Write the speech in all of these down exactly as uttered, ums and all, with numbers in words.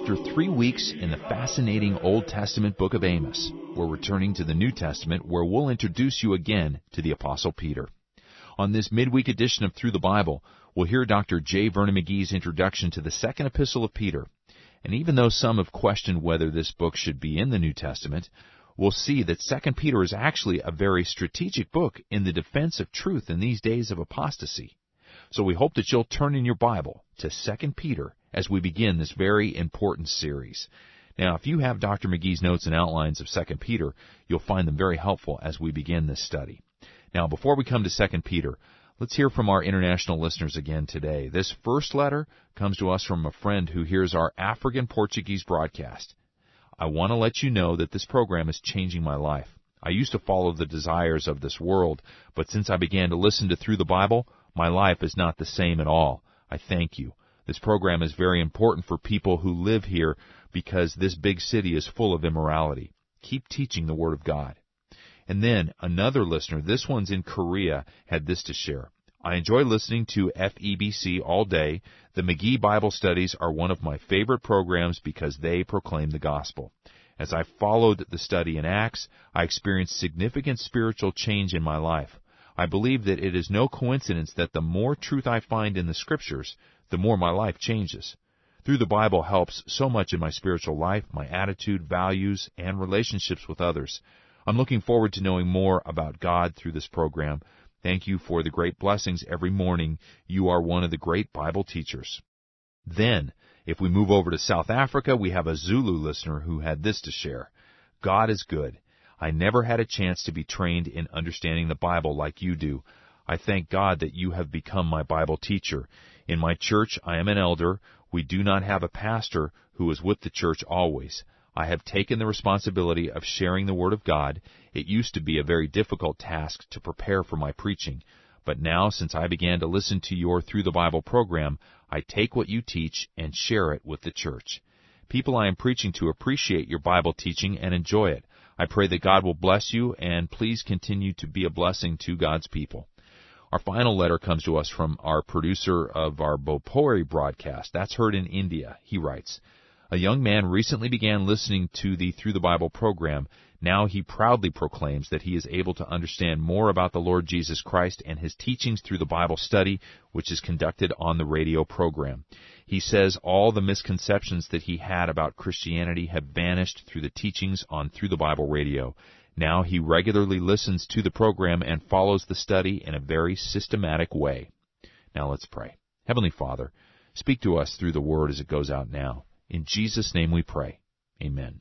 After three weeks in the fascinating Old Testament book of Amos, we're returning to the New Testament, where we'll introduce you again to the Apostle Peter. On this midweek edition of Through the Bible, we'll hear Doctor J. Vernon McGee's introduction to the second epistle of Peter. And even though some have questioned whether this book should be in the New Testament, we'll see that Second Peter is actually a very strategic book in the defense of truth in these days of apostasy. So we hope that you'll turn in your Bible to Second Peter as we begin this very important series. Now, if you have Doctor McGee's notes and outlines of Second Peter, you'll find them very helpful as we begin this study. Now, before we come to Second Peter, let's hear from our international listeners again today. This first letter comes to us from a friend who hears our African Portuguese broadcast. I want to let you know that this program is changing my life. I used to follow the desires of this world, but since I began to listen to Through the Bible, my life is not the same at all. I thank you. This program is very important for people who live here because this big city is full of immorality. Keep teaching the Word of God. And then another listener, this one's in Korea, had this to share. I enjoy listening to F E B C all day. The McGee Bible Studies are one of my favorite programs because they proclaim the gospel. As I followed the study in Acts, I experienced significant spiritual change in my life. I believe that it is no coincidence that the more truth I find in the Scriptures, the more my life changes. Through the Bible helps so much in my spiritual life, my attitude, values, and relationships with others. I'm looking forward to knowing more about God through this program. Thank you for the great blessings every morning. You are one of the great Bible teachers. Then, if we move over to South Africa, we have a Zulu listener who had this to share. God is good. I never had a chance to be trained in understanding the Bible like you do. I thank God that you have become my Bible teacher. In my church, I am an elder. We do not have a pastor who is with the church always. I have taken the responsibility of sharing the Word of God. It used to be a very difficult task to prepare for my preaching. But now, since I began to listen to your Through the Bible program, I take what you teach and share it with the church. People I am preaching to appreciate your Bible teaching and enjoy it. I pray that God will bless you, and please continue to be a blessing to God's people. Our final letter comes to us from our producer of our Bhopori broadcast. That's heard in India. He writes, a young man recently began listening to the Through the Bible program. Now he proudly proclaims that he is able to understand more about the Lord Jesus Christ and his teachings through the Bible study, which is conducted on the radio program. He says all the misconceptions that he had about Christianity have vanished through the teachings on Through the Bible radio. Now he regularly listens to the program and follows the study in a very systematic way. Now let's pray. Heavenly Father, speak to us through the Word as it goes out now. In Jesus' name we pray. Amen.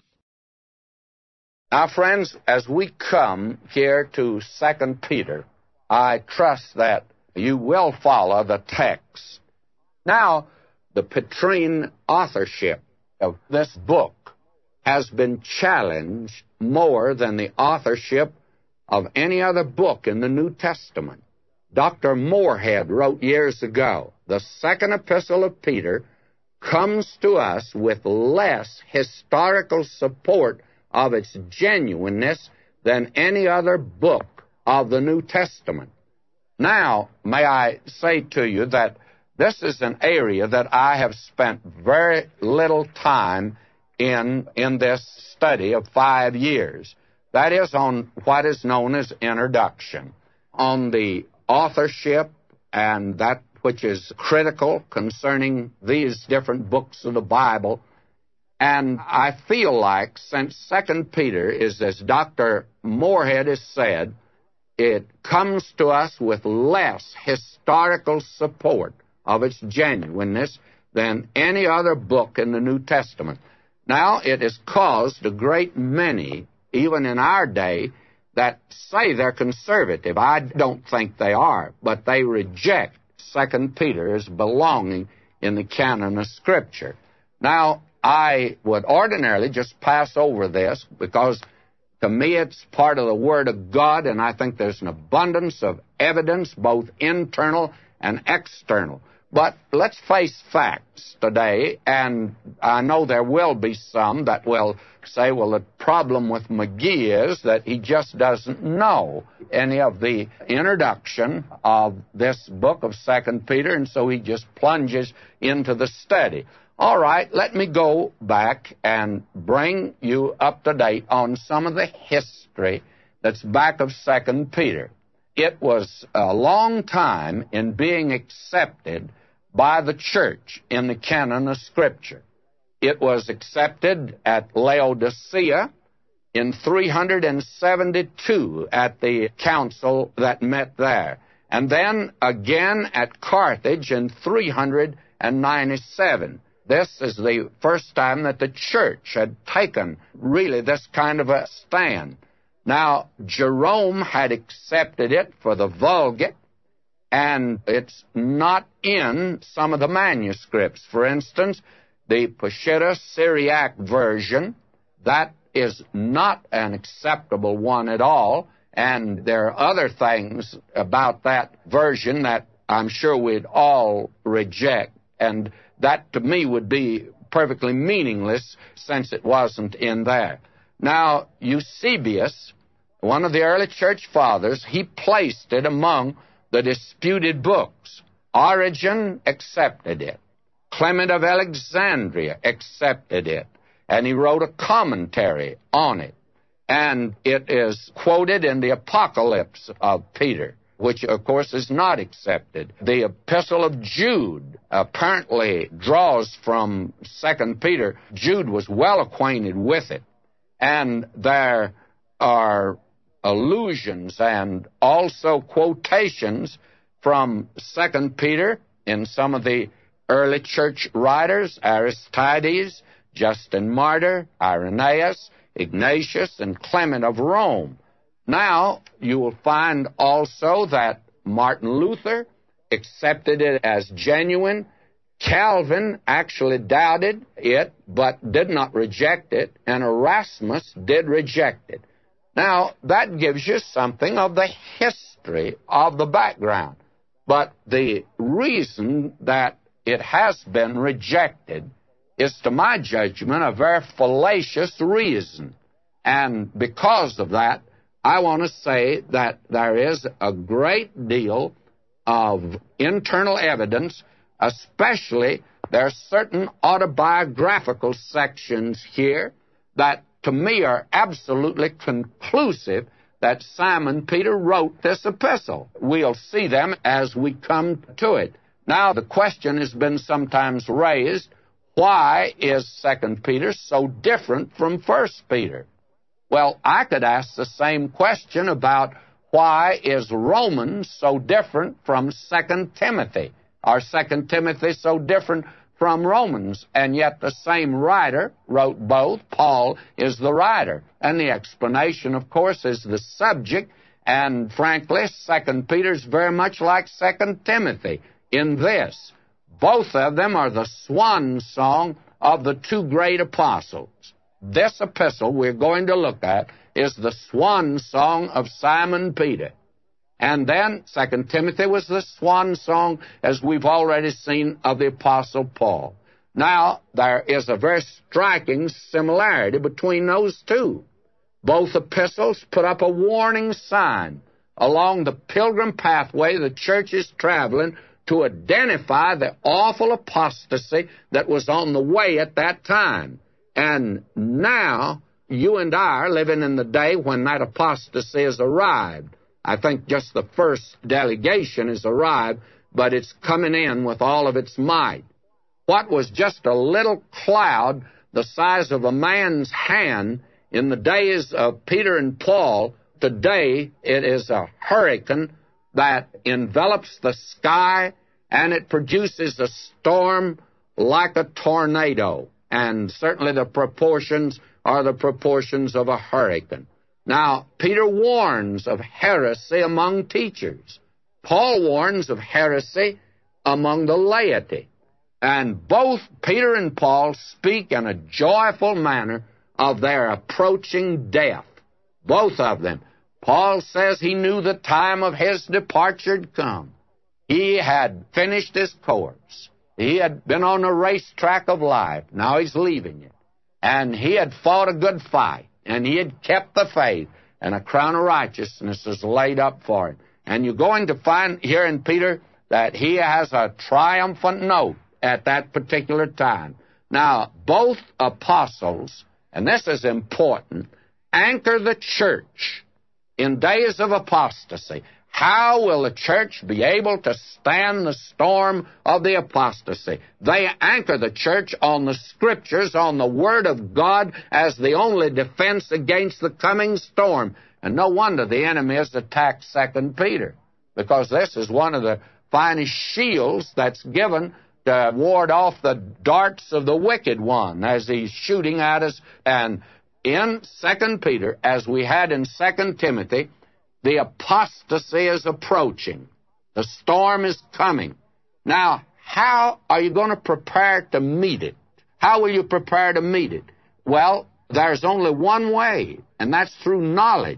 Now, friends, as we come here to Second Peter, I trust that you will follow the text. Now, the Petrine authorship of this book has been challenged more than the authorship of any other book in the New Testament. Doctor Moorhead wrote years ago, the second epistle of Peter comes to us with less historical support of its genuineness than any other book of the New Testament. Now, may I say to you that this is an area that I have spent very little time in in this study of five years. That is on what is known as introduction, on the authorship and that which is critical concerning these different books of the Bible. And I feel like since Second Peter is, as Doctor Moorhead has said, it comes to us with less historical support of its genuineness than any other book in the New Testament. Now, it has caused a great many, even in our day, that say they're conservative. I don't think they are, but they reject Second Peter as belonging in the canon of Scripture. Now, I would ordinarily just pass over this because to me it's part of the Word of God, and I think there's an abundance of evidence, both internal and external. But let's face facts today, and I know there will be some that will say, well, the problem with McGee is that he just doesn't know any of the introduction of this book of Second Peter, and so he just plunges into the study. All right, let me go back and bring you up to date on some of the history that's back of Second Peter. It was a long time in being accepted by the church in the canon of Scripture. It was accepted at Laodicea in three hundred seventy-two at the council that met there, and then again at Carthage in three hundred ninety-seven. This is the first time that the church had taken really this kind of a stand. Now, Jerome had accepted it for the Vulgate, and it's not in some of the manuscripts. For instance, the Peshitta Syriac version, that is not an acceptable one at all, and there are other things about that version that I'm sure we'd all reject, and that to me would be perfectly meaningless since it wasn't in there. Now, Eusebius, one of the early church fathers, he placed it among the disputed books. Origen accepted it. Clement of Alexandria accepted it, and he wrote a commentary on it. And it is quoted in the Apocalypse of Peter, which, of course, is not accepted. The Epistle of Jude apparently draws from Second Peter. Jude was well acquainted with it. And there are allusions and also quotations from Second Peter in some of the early church writers, Aristides, Justin Martyr, Irenaeus, Ignatius, and Clement of Rome. Now, you will find also that Martin Luther accepted it as genuine. Calvin actually doubted it, but did not reject it, and Erasmus did reject it. Now, that gives you something of the history of the background. But the reason that it has been rejected is, to my judgment, a very fallacious reason. And because of that, I want to say that there is a great deal of internal evidence, especially there are certain autobiographical sections here that to me are absolutely conclusive that Simon Peter wrote this epistle. We'll see them as we come to it. Now, the question has been sometimes raised, why is Second Peter so different from First Peter? Well, I could ask the same question about why is Romans so different from Second Timothy, or Second Timothy so different from Romans, and yet the same writer wrote both. Paul is the writer, and the explanation, of course, is the subject, and frankly, Second Peter is very much like Second Timothy in this. Both of them are the swan song of the two great apostles. This epistle we're going to look at is the swan song of Simon Peter. And then Second Timothy was the swan song, as we've already seen, of the Apostle Paul. Now, there is a very striking similarity between those two. Both epistles put up a warning sign along the pilgrim pathway the church is traveling to identify the awful apostasy that was on the way at that time. And now, you and I are living in the day when that apostasy has arrived. I think just the first delegation has arrived, but it's coming in with all of its might. What was just a little cloud the size of a man's hand in the days of Peter and Paul, today it is a hurricane that envelops the sky, and it produces a storm like a tornado. And certainly the proportions are the proportions of a hurricane. Now, Peter warns of heresy among teachers. Paul warns of heresy among the laity. And both Peter and Paul speak in a joyful manner of their approaching death. Both of them. Paul says he knew the time of his departure had come. He had finished his course. He had been on the racetrack of life. Now he's leaving it. And he had fought a good fight. And he had kept the faith, and a crown of righteousness is laid up for him. And you're going to find here in Peter that he has a triumphant note at that particular time. Now, both apostles, and this is important, anchor the church in days of apostasy. How will the church be able to stand the storm of the apostasy? They anchor the church on the Scriptures, on the Word of God, as the only defense against the coming storm. And no wonder the enemy has attacked Second Peter, because this is one of the finest shields that's given to ward off the darts of the wicked one as he's shooting at us. And in Second Peter, as we had in Second Timothy, the apostasy is approaching. The storm is coming. Now, how are you going to prepare to meet it? How will you prepare to meet it? Well, there's only one way, and that's through knowledge.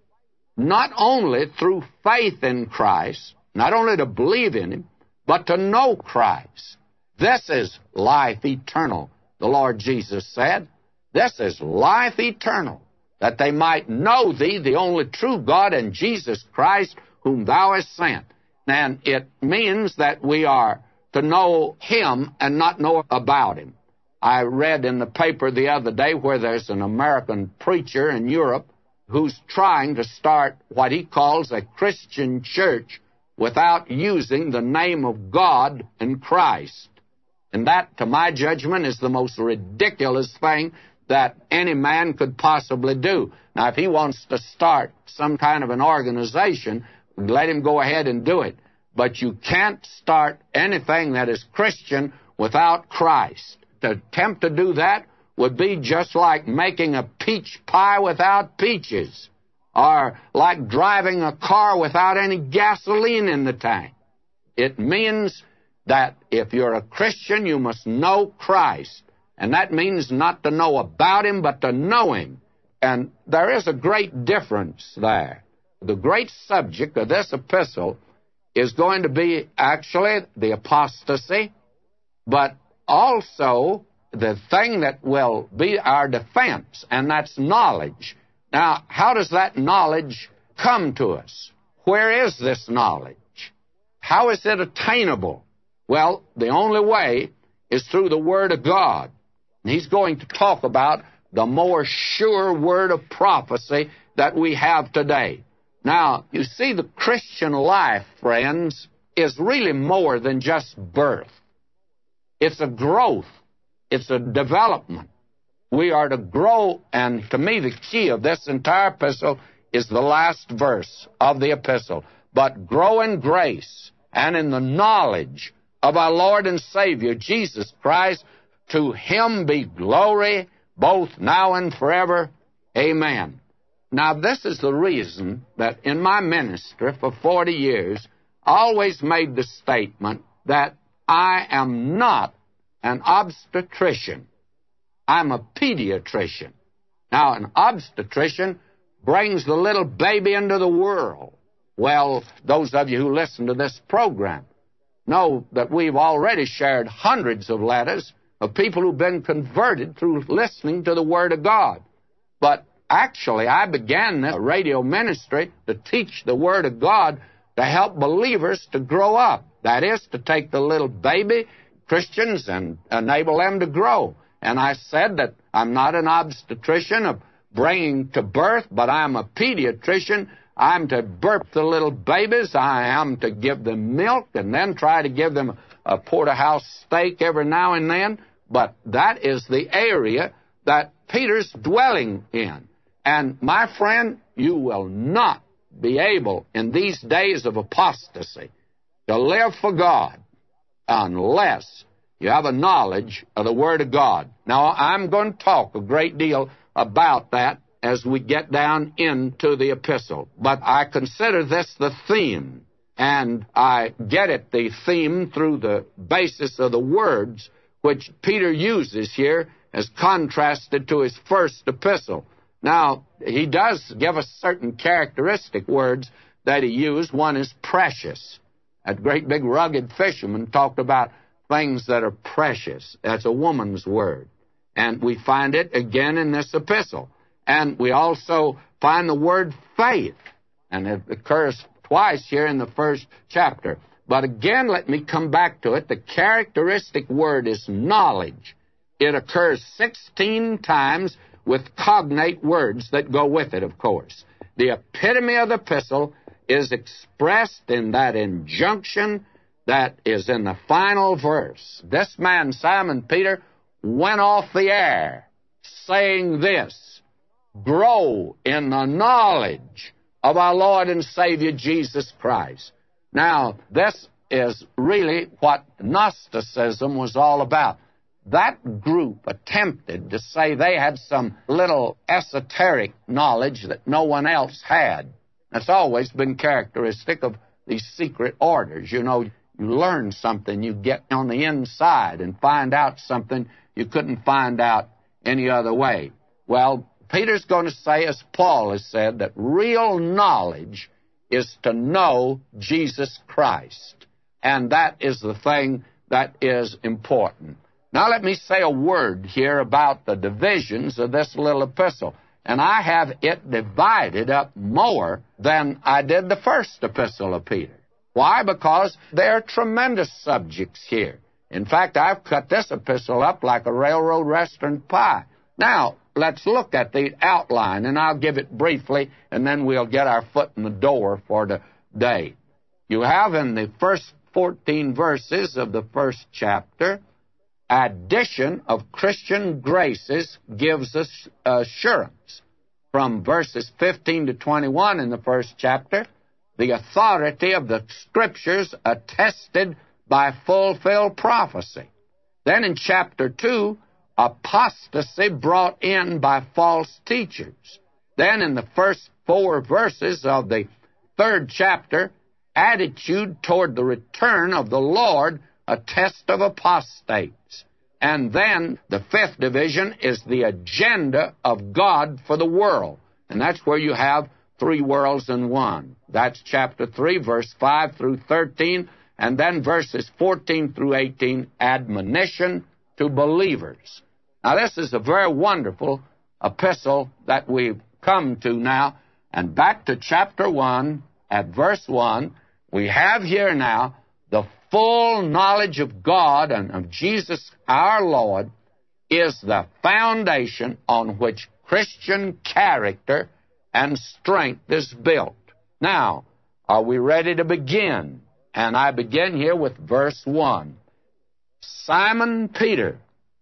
Not only through faith in Christ, not only to believe in Him, but to know Christ. This is life eternal, the Lord Jesus said. This is life eternal, that they might know Thee, the only true God, and Jesus Christ, whom Thou hast sent. And it means that we are to know Him and not know about Him. I read in the paper the other day where there's an American preacher in Europe who's trying to start what he calls a Christian church without using the name of God and Christ. And that, to my judgment, is the most ridiculous thing that any man could possibly do. Now, if he wants to start some kind of an organization, let him go ahead and do it. But you can't start anything that is Christian without Christ. To attempt to do that would be just like making a peach pie without peaches, or like driving a car without any gasoline in the tank. It means that if you're a Christian, you must know Christ. And that means not to know about Him, but to know Him. And there is a great difference there. The great subject of this epistle is going to be actually the apostasy, but also the thing that will be our defense, and that's knowledge. Now, how does that knowledge come to us? Where is this knowledge? How is it attainable? Well, the only way is through the Word of God. And he's going to talk about the more sure word of prophecy that we have today. Now, you see, the Christian life, friends, is really more than just birth. It's a growth. It's a development. We are to grow, and to me the key of this entire epistle is the last verse of the epistle. But grow in grace and in the knowledge of our Lord and Savior, Jesus Christ. To Him be glory, both now and forever. Amen. Now, this is the reason that in my ministry for forty years, I always made the statement that I am not an obstetrician. I'm a pediatrician. Now, an obstetrician brings the little baby into the world. Well, those of you who listen to this program know that we've already shared hundreds of letters of people who've been converted through listening to the Word of God. But actually, I began this radio ministry to teach the Word of God to help believers to grow up. That is, to take the little baby Christians and enable them to grow. And I said that I'm not an obstetrician of bringing to birth, but I'm a pediatrician. I'm to birth the little babies. I am to give them milk and then try to give them a porterhouse steak every now and then. But that is the area that Peter's dwelling in. And my friend, you will not be able in these days of apostasy to live for God unless you have a knowledge of the Word of God. Now, I'm going to talk a great deal about that as we get down into the epistle. But I consider this the theme, and I get it, the theme, through the basis of the words which Peter uses here as contrasted to his first epistle. Now, he does give us certain characteristic words that he used. One is precious. That great big rugged fisherman talked about things that are precious. That's a woman's word. And we find it again in this epistle. And we also find the word faith. And it occurs twice here in the first chapter. But again, let me come back to it. The characteristic word is knowledge. It occurs sixteen times with cognate words that go with it, of course. The epitome of the epistle is expressed in that injunction that is in the final verse. This man, Simon Peter, went off the air saying this: grow in the knowledge of our Lord and Savior Jesus Christ. Now, this is really what Gnosticism was all about. That group attempted to say they had some little esoteric knowledge that no one else had. That's always been characteristic of these secret orders. You know, you learn something, you get on the inside and find out something you couldn't find out any other way. Well, Peter's going to say, as Paul has said, that real knowledge is to know Jesus Christ. And that is the thing that is important. Now let me say a word here about the divisions of this little epistle. And I have it divided up more than I did the first epistle of Peter. Why? Because there are tremendous subjects here. In fact, I've cut this epistle up like a railroad restaurant pie. Now, let's look at the outline, and I'll give it briefly, and then we'll get our foot in the door for the day. You have in the first fourteen verses of the first chapter, addition of Christian graces gives us assurance. From verses fifteen to twenty-one in the first chapter, the authority of the Scriptures attested by fulfilled prophecy. Then in chapter two, apostasy brought in by false teachers. Then in the first four verses of the third chapter, attitude toward the return of the Lord, a test of apostates. And then the fifth division is the agenda of God for the world. And that's where you have three worlds in one. That's chapter three, verse five through thirteen, and then verses fourteen through eighteen, admonition to believers. Now, this is a very wonderful epistle that we've come to now. And back to chapter one, at verse one, we have here now the full knowledge of God and of Jesus our Lord is the foundation on which Christian character and strength is built. Now, are we ready to begin? And I begin here with verse one. Simon Peter,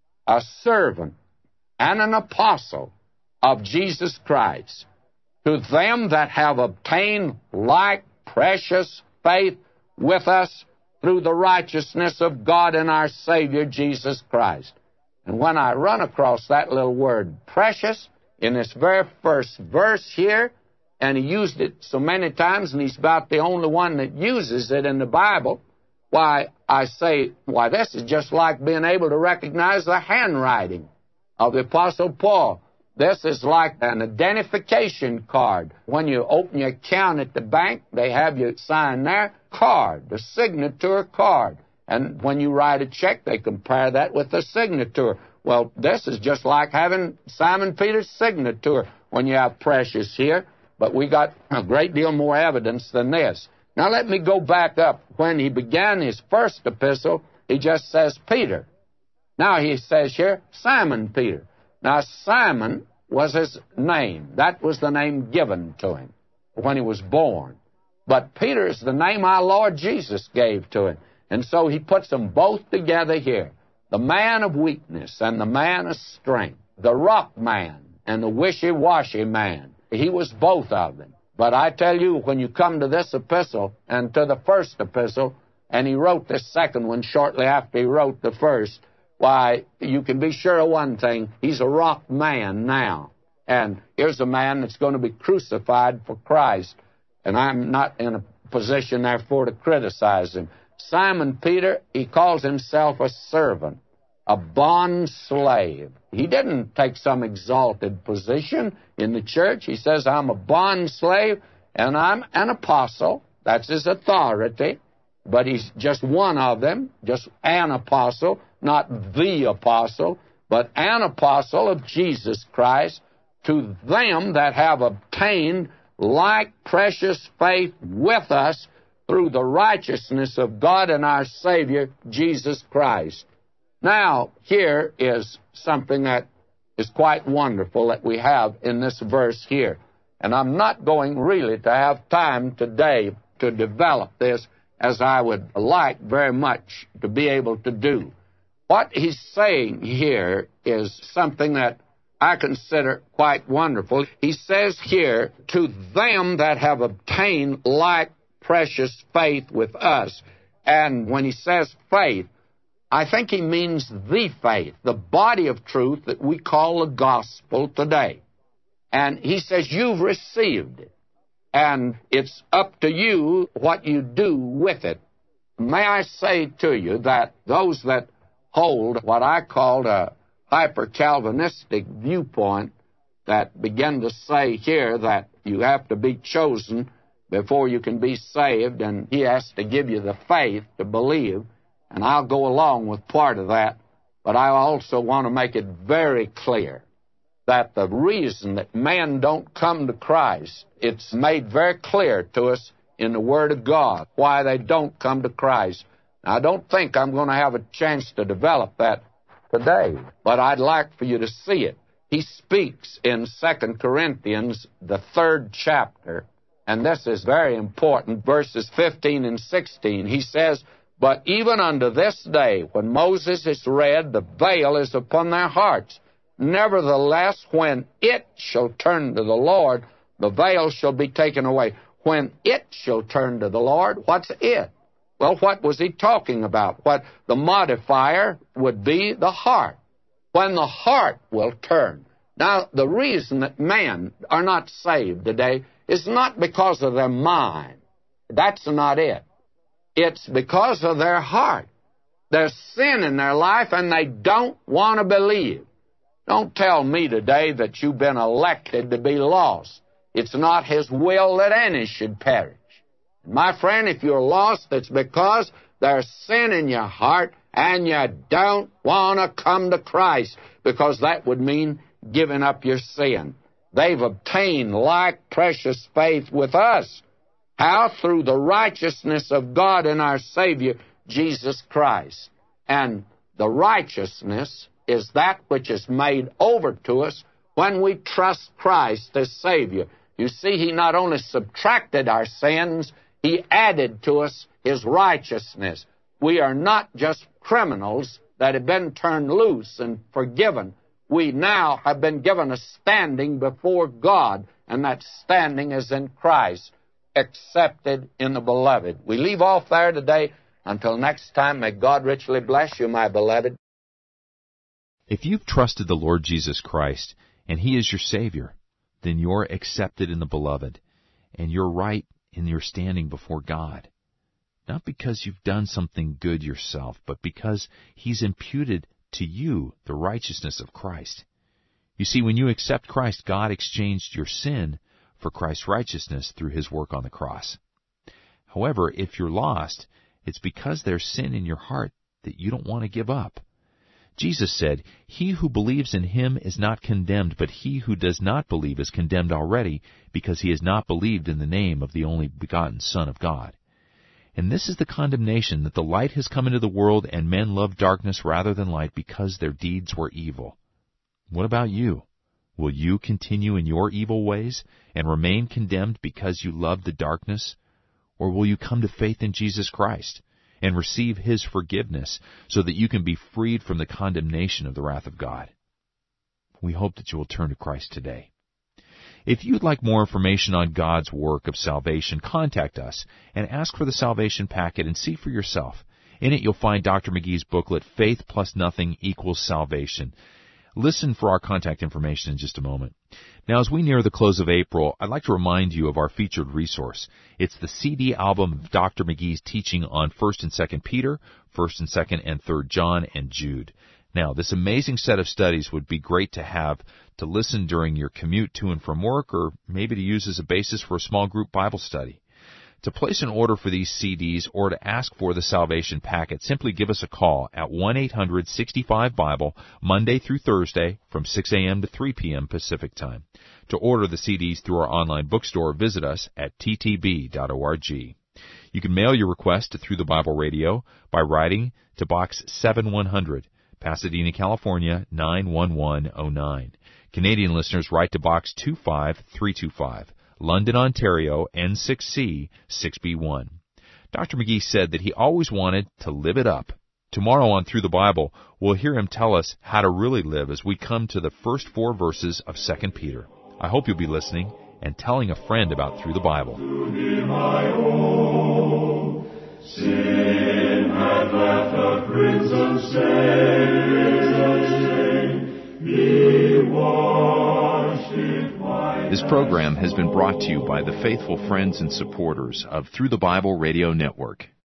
a servant and an apostle of Jesus Christ, to them that have obtained like precious faith with us through the righteousness of God and our Savior Jesus Christ. And when I run across that little word, precious, in this very first verse here, and he used it so many times, and he's about the only one that uses it in the Bible, why, I say, why, this is just like being able to recognize the handwriting of the Apostle Paul. This is like an identification card. When you open your account at the bank, they have you sign their card, the signature card. And when you write a check, they compare that with the signature. Well, this is just like having Simon Peter's signature when you have precious here. But we got a great deal more evidence than this. Now let me go back up. When he began his first epistle, he just says Peter. Now he says here, Simon Peter. Now Simon was his name. That was the name given to him when he was born. But Peter is the name our Lord Jesus gave to him. And so he puts them both together here. The man of weakness and the man of strength. The rock man and the wishy-washy man. He was both of them. But I tell you, when you come to this epistle and to the first epistle, and he wrote this second one shortly after he wrote the first, why, you can be sure of one thing, he's a rock man now. And here's a man that's going to be crucified for Christ. And I'm not in a position, therefore, to criticize him. Simon Peter, he calls himself a servant, a bond slave. He didn't take some exalted position in the church. He says, I'm a bond slave and I'm an apostle. That's his authority. But he's just one of them, just an apostle, not the apostle, but an apostle of Jesus Christ, to them that have obtained like precious faith with us through the righteousness of God and our Savior, Jesus Christ. Now, here is something that is quite wonderful that we have in this verse here. And I'm not going really to have time today to develop this as I would like very much to be able to do. What he's saying here is something that I consider quite wonderful. He says here, to them that have obtained like precious faith with us. And when he says faith, I think he means the faith, the body of truth that we call the gospel today. And he says you've received it, and it's up to you what you do with it. May I say to you that those that hold what I call a hyper-Calvinistic viewpoint that begin to say here that you have to be chosen before you can be saved, and he has to give you the faith to believe, and I'll go along with part of that, but I also want to make it very clear that the reason that men don't come to Christ, it's made very clear to us in the Word of God, why they don't come to Christ. Now, I don't think I'm going to have a chance to develop that today, but I'd like for you to see it. He speaks in Second Corinthians, the third chapter, and this is very important, verses fifteen and sixteen. He says, but even unto this day, when Moses is read, the veil is upon their hearts. Nevertheless, when it shall turn to the Lord, the veil shall be taken away. When it shall turn to the Lord, what's it? Well, what was he talking about? What the modifier would be the heart. When the heart will turn. Now, the reason that men are not saved today is not because of their mind. That's not it. It's because of their heart. There's sin in their life, and they don't want to believe. Don't tell me today that you've been elected to be lost. It's not His will that any should perish. My friend, if you're lost, it's because there's sin in your heart, and you don't want to come to Christ, because that would mean giving up your sin. They've obtained like precious faith with us. How? Through the righteousness of God and our Savior, Jesus Christ. And the righteousness is that which is made over to us when we trust Christ as Savior. You see, He not only subtracted our sins, He added to us His righteousness. We are not just criminals that have been turned loose and forgiven. We now have been given a standing before God, and that standing is in Christ, accepted in the Beloved. We leave off there today. Until next time, may God richly bless you, my beloved. If you've trusted the Lord Jesus Christ, and He is your Savior, then you're accepted in the Beloved, and you're right in your standing before God. Not because you've done something good yourself, but because He's imputed to you the righteousness of Christ. You see, when you accept Christ, God exchanged your sin for Christ's righteousness through His work on the cross. However, if you're lost, it's because there's sin in your heart that you don't want to give up. Jesus said, he who believes in Him is not condemned, but he who does not believe is condemned already, because he has not believed in the name of the only begotten Son of God. And this is the condemnation, that the light has come into the world, and men love darkness rather than light, because their deeds were evil. What about you? Will you continue in your evil ways and remain condemned because you love the darkness? Or will you come to faith in Jesus Christ and receive His forgiveness so that you can be freed from the condemnation of the wrath of God? We hope that you will turn to Christ today. If you'd like more information on God's work of salvation, contact us and ask for the salvation packet and see for yourself. In it you'll find Doctor McGee's booklet, Faith Plus Nothing Equals Salvation. Listen for our contact information in just a moment. Now, as we near the close of April, I'd like to remind you of our featured resource. It's the C D album of Doctor McGee's teaching on First and Second Peter, First and Second and Third John, and Jude. Now, this amazing set of studies would be great to have to listen during your commute to and from work, or maybe to use as a basis for a small group Bible study. To place an order for these C Ds or to ask for the Salvation Packet, simply give us a call at one eight hundred sixty-five Bible, Monday through Thursday from six a.m. to three p.m. Pacific Time. To order the C Ds through our online bookstore, visit us at t t b dot org. You can mail your request to Through the Bible Radio by writing to Box seven one hundred, Pasadena, California, nine one one oh nine. Canadian listeners write to Box two five three two five, London, Ontario, N six C six B one. Doctor McGee said that he always wanted to live it up. Tomorrow on Through the Bible, we'll hear him tell us how to really live as we come to the first four verses of Second Peter. I hope you'll be listening and telling a friend about Through the Bible. Sin hath left a crimson stain, be washed in white. This program has been brought to you by the faithful friends and supporters of Through the Bible Radio Network.